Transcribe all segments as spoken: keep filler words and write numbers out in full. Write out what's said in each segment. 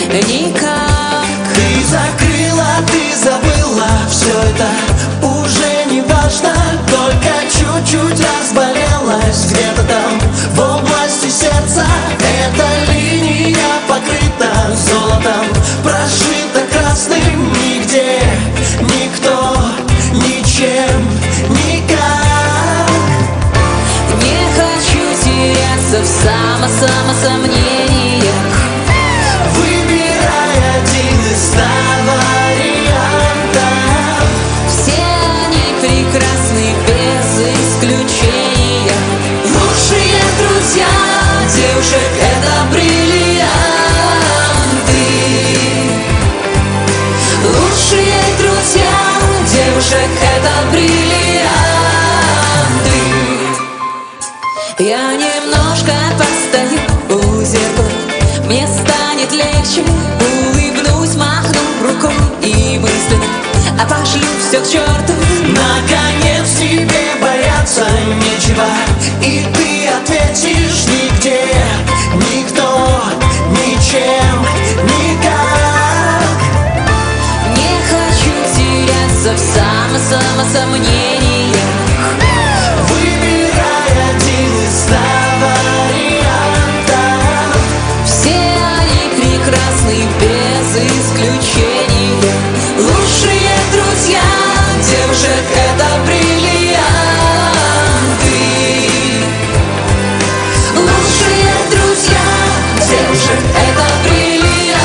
никак. Ты закрыла, ты забыла, все это уже не важно. Только чуть-чуть разболелась где-то там в области сердца. Эта линия покрыта золотом, прошита красным. Нигде никто ничем никак. Не хочу теряться в само-само-сомнениях, выбирай один из ста вариантов. все они прекрасны без исключения. Лучшие друзья девушек — это бриллианты. Лучшие друзья девушек — это бриллианты. Я немножко постою у зеркала, мне станет легче, улыбнусь, махну рукой и мысленно а пошлю все к черту. Наконец тебе бояться нечего, и ты ответишь: нигде, никто, ничем, никак. Не хочу теряться в само-само-сомнениях, выбирай один из ста вариантов. все они прекрасны без исключения. Лучшие друзья девушек — это бриллианты. Лучшие друзья девушек — это бриллианты.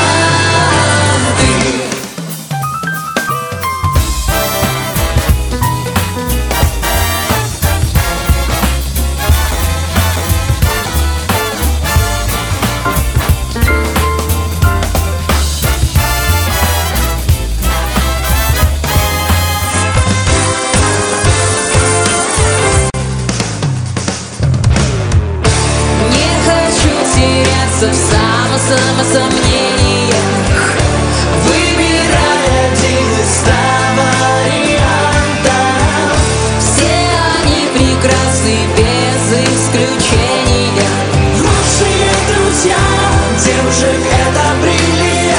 В само-само-сомнениях, выбирай один из ста вариантов. все они прекрасны без исключения. Лучшие друзья девушек — это бриллианты.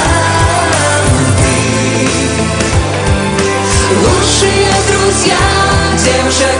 Лучшие друзья девушек